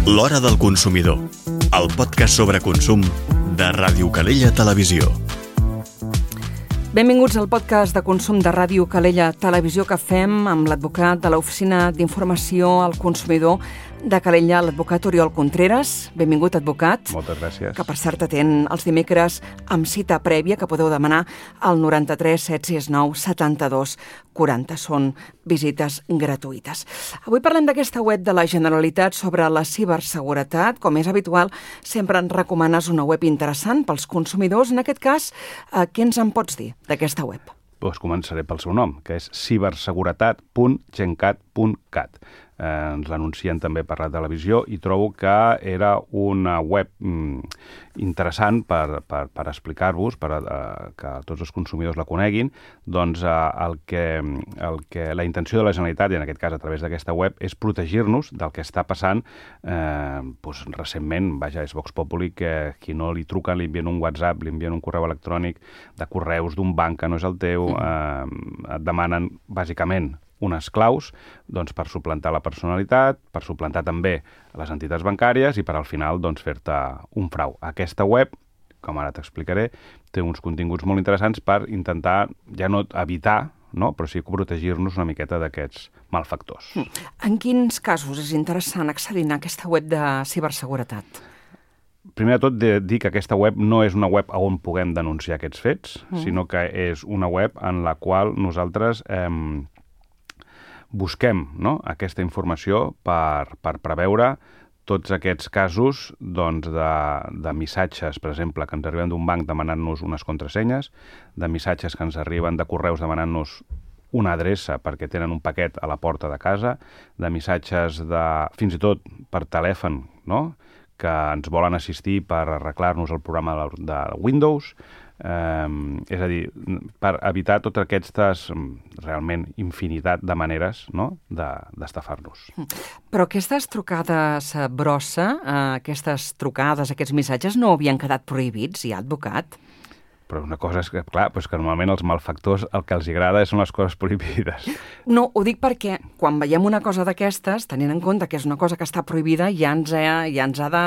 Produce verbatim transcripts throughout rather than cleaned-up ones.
L'Hora del Consumidor, el podcast sobre consum de Ràdio Calella Televisió. Benvinguts al podcast de consum de Ràdio Calella Televisió que fem amb l'advocat de l'Oficina d'Informació al Consumidor de Calella, l'advocat Oriol Contreras. Benvingut, advocat. Moltes gràcies. Que per cert atén els dimecres amb cita prèvia que podeu demanar al noranta-tres set sis nou setanta-dos quaranta. Són visites gratuïtes. Avui parlem d'aquesta web de la Generalitat sobre la ciberseguretat. Com és habitual, sempre ens recomanes una web interessant pels consumidors. En aquest cas, eh, què ens en pots dir d'aquesta web? Doncs començaré pel seu nom, que és ciberseguretat punt gencat punt cat. Eh, ens l'anuncien també per la televisió i trobo que era una web mm, interessant per, per, per explicar-vos, per uh, que tots els consumidors la coneguin. Doncs uh, el que, el que la intenció de la Generalitat, i en aquest cas a través d'aquesta web, és protegir-nos del que està passant eh, doncs, recentment. Vaja, és Vox Populi que qui no li truquen, li envien un WhatsApp, li envien un correu electrònic de correus d'un banc que no és el teu, eh, et demanen bàsicament unes claus doncs, per suplantar la personalitat, per suplantar també les entitats bancàries i per al final doncs, fer-te un frau. Aquesta web, com ara t'explicaré, té uns continguts molt interessants per intentar ja no evitar, no? però sí protegir-nos una miqueta d'aquests malfactors. En quins casos és interessant accedir a aquesta web de ciberseguretat? Primer de tot, de dir que aquesta web no és una web on puguem denunciar aquests fets, mm. sinó que és una web en la qual nosaltres eh, busquem no? aquesta informació per, per preveure tots aquests casos doncs, de, de missatges, per exemple, que ens arriben d'un banc demanant-nos unes contrasenyes, de missatges que ens arriben de correus demanant-nos una adreça perquè tenen un paquet a la porta de casa, de missatges de, fins i tot per telèfon, no? que ens volen assistir per arreglar-nos el programa de, de Windows, eh, és a dir, per evitar totes aquestes realment infinitat de maneres no? de, d'estafar-nos. Però aquestes trucades brossa, eh, aquestes trucades, aquests missatges no havien quedat prohibits, ja, advocat? Però una cosa és que, clar, doncs que normalment els malfactors el que els agrada són les coses prohibides. No, ho dic perquè quan veiem una cosa d'aquestes, tenint en compte que és una cosa que està prohibida, ja ens ha, ja ens ha de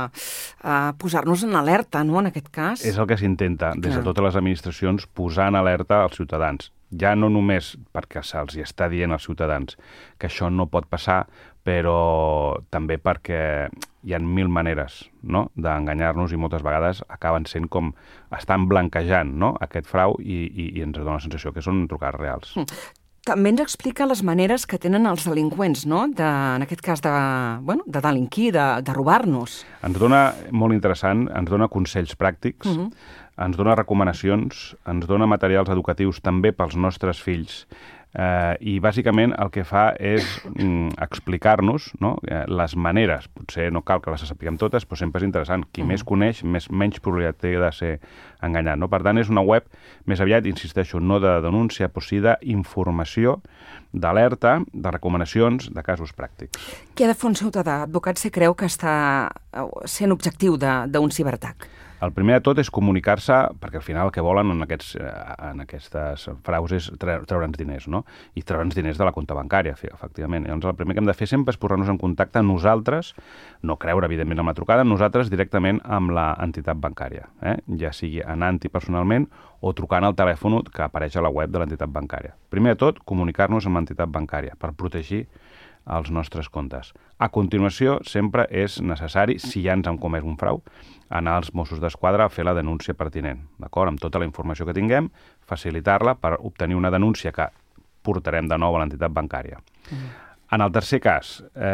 uh, posar-nos en alerta, no?, en aquest cas. És el que s'intenta, des de totes les administracions, posar en alerta als ciutadans. Ja no només perquè se'ls hi està dient als ciutadans que això no pot passar, però també perquè hi ha mil maneres no? d'enganyar-nos i moltes vegades acaben sent com estan blanquejant no? aquest frau i, i, i ens dona la sensació que són trucades reals. També ens explica les maneres que tenen els delinqüents, no? De, en aquest cas de, bueno, de delinquir, de, de robar-nos. Ens dona, molt interessant, ens dona consells pràctics, uh-huh. ens dona recomanacions, ens dona materials educatius també pels nostres fills, eh, i bàsicament el que fa és mm, explicar-nos no? eh, les maneres. Potser no cal que les sapiguem totes, però sempre és interessant. Qui uh-huh. més coneix, més, menys probabilitat té de ser enganyat. No? Per tant, és una web més aviat, insisteixo, no de denúncia, però sí d'informació, d'alerta, de recomanacions, de casos pràctics. Què ha de fer un ciutadà, advocat, si creu que està sent objectiu d'un ciberatac? El primer de tot és comunicar-se, perquè al final el que volen en, aquests, en aquestes fraus és treure'ns diners, no? I treure'ns diners de la compta bancària, efectivament. Llavors el primer que hem de fer sempre és posar-nos en contacte nosaltres, no creure, evidentment, amb la trucada, nosaltres directament amb l'entitat bancària, eh? ja sigui anant-hi personalment o trucant al telèfon que apareix a la web de l'entitat bancària. Primer de tot, comunicar-nos amb l'entitat bancària per protegir els nostres comptes. A continuació, sempre és necessari, si ja ens han comès un frau, anar als Mossos d'Esquadra a fer la denúncia pertinent, d'acord? Amb tota la informació que tinguem, facilitar-la per obtenir una denúncia que portarem de nou a l'entitat bancària. Mm. En el tercer cas,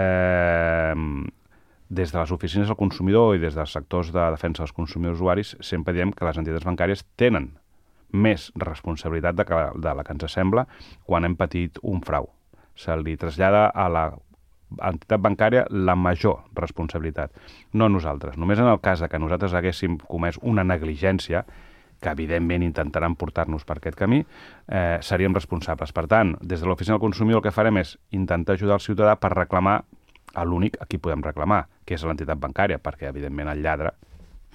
eh, des de les oficines del consumidor i des dels sectors de defensa dels consumidors usuaris, sempre diem que les entitats bancàries tenen més responsabilitat de, que, de la que ens sembla quan hem patit un frau. Se li trasllada a la entitat bancària la major responsabilitat, no nosaltres. Només en el cas que nosaltres haguéssim comès una negligència, que evidentment intentaran portar-nos per aquest camí, eh, seríem responsables. Per tant, des de l'Oficina del Consumidor el que farem és intentar ajudar el ciutadà per reclamar a l'únic a qui podem reclamar, que és l'entitat bancària, perquè evidentment el lladre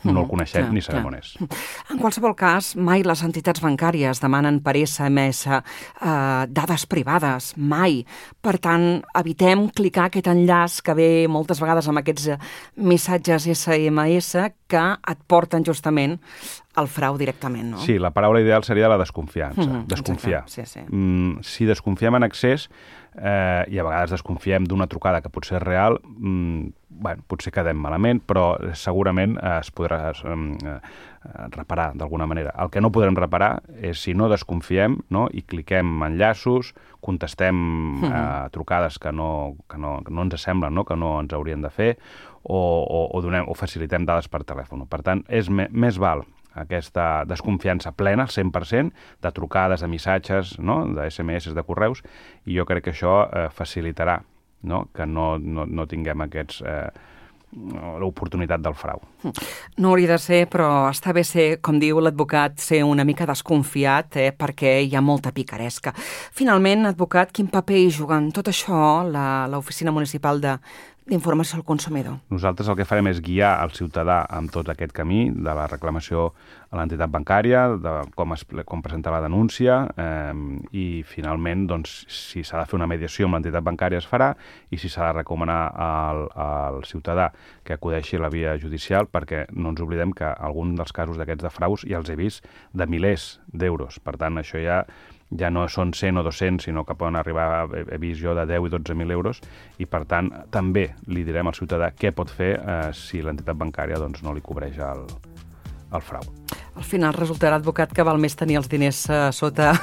no el coneixem clar, ni sabem clar. on és. En qualsevol cas, mai les entitats bancàries demanen per esse eme esse eh, dades privades, mai. Per tant, evitem clicar aquest enllaç que ve moltes vegades amb aquests eh, missatges esse eme esse que et porten justament al frau directament, no? Sí, la paraula ideal seria la desconfiança, Mm-hmm, desconfiar. exacte, sí, sí. Mm, si desconfiem en excés eh, i a vegades desconfiem d'una trucada que potser és real, mm, bueno, potser quedem malament, però segurament eh, es podrà eh, reparar d'alguna manera. El que no podrem reparar és si no desconfiem, no? I cliquem enllaços, contestem mm-hmm. eh, trucades que no, que, no, que no ens semblen, no? Que no ens haurien de fer, o, o, o, donem, o facilitem dades per telèfon. Per tant, és me, més val aquesta desconfiança plena, al cent per cent, de trucades, de missatges, no? De esse eme esse, de correus, i jo crec que això eh, facilitarà, no? Que no, no, no tinguem aquests... Eh, l'oportunitat del frau. No hauria de ser, però està bé ser, com diu l'advocat, ser una mica desconfiat, eh, perquè hi ha molta picaresca. Finalment, advocat, quin paper hi juga en tot això l'Oficina Municipal de d'informació al consumidor? Nosaltres el que farem és guiar el ciutadà amb tot aquest camí de la reclamació a l'entitat bancària, de com, es, com presentar la denúncia eh, i finalment doncs, si s'ha de fer una mediació amb l'entitat bancària es farà i si s'ha de recomanar al, al ciutadà que acudeixi a la via judicial, perquè no ens oblidem que algun dels casos d'aquests de fraus ja els he vist de milers d'euros. Per tant, això ja ja no són cent o dos-cents, sinó que poden arribar, he vist jo, de deu i dotze mil euros, i per tant també li direm al ciutadà què pot fer eh, si l'entitat bancària doncs, no li cobreix el, el frau. Al final resultarà, advocat, que val més tenir els diners eh, sota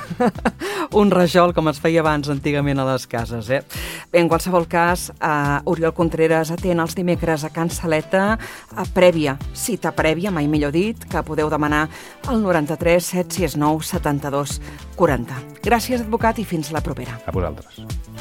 un rajol, com es feia abans antigament a les cases. Eh? Bé, en qualsevol cas, eh, Oriol Contreras atén els dimecres a Can Saleta, eh, prèvia, cita prèvia, mai millor dit, que podeu demanar al noranta-tres set sis nou setanta-dos quaranta. Gràcies, advocat, i fins la propera. A vosaltres.